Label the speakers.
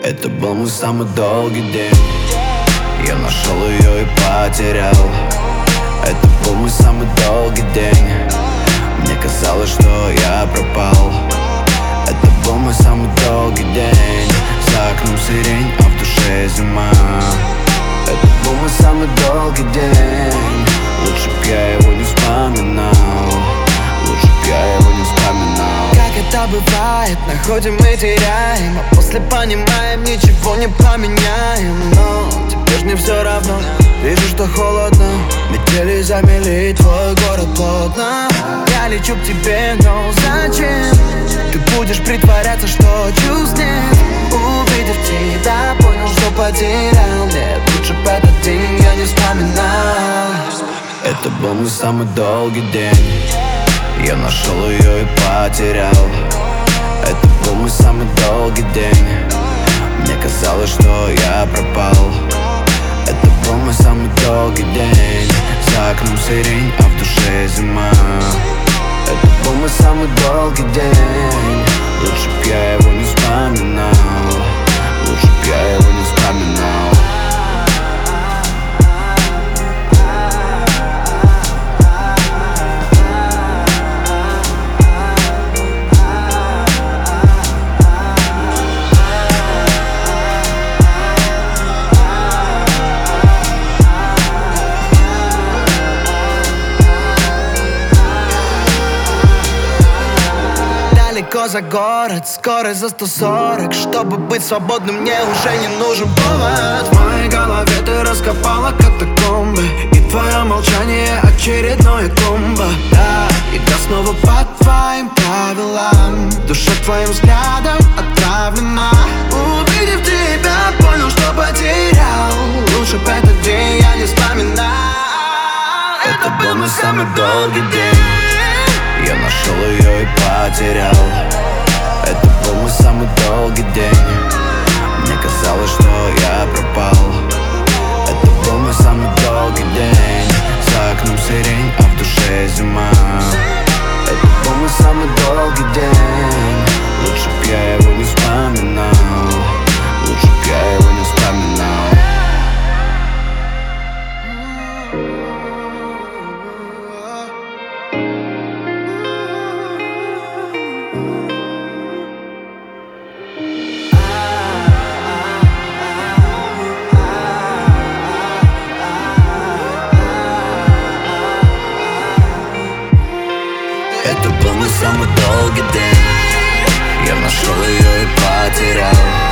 Speaker 1: Это был мой самый долгий день. Я нашел ее и потерял. Это был мой самый долгий день. Мне казалось, что я пропал. Это был мой самый долгий день. За окном сирень, а в душе зима. Это был мой самый долгий день. Лучше б я его не вспоминал. Лучше б я его не вспоминал.
Speaker 2: Как это бывает, находим и теряем, а после понимаем, ничего не поменяем. Но теперь ж не все равно, вижу, что холодно. Метели замели твой город плотно. Я лечу к тебе, но зачем? Ты будешь притворяться, что чувств нет. Увидев тебя, понял, что потерял. Нет, лучше б этот день я не вспоминал.
Speaker 1: Это был мой самый долгий день. Я нашел ее и потерял. Это был мой самый долгий день. Мне казалось, что я пропал. Это был мой самый долгий день. За окном сирень, а в душе зима. Это был мой самый долгий день. Лучше б я его не вспоминал. Лучше б я его не вспоминал.
Speaker 2: Далеко за город, скорость за 140. Чтобы быть свободным, мне уже не нужен повод. В моей голове ты раскопала катакомбы, и твое молчание очередное комбо. Да, игра снова по твоим правилам. Душа твоим взглядом отравлена. Увидев тебя, понял, что потерял. Лучше б этот день я не вспоминал.
Speaker 1: Это был мой самый долгий день. Я нашел ее и потерял. Это был мой самый долгий день. Мне казалось, что я пропал. Это был мой самый долгий день. За окном сирень, а в душе зима. Это был мой самый долгий день. Лучше б я его не вспоминал. Лучше б я его не вспоминал. Это был мой самый долгий день. Я нашел ее и потерял.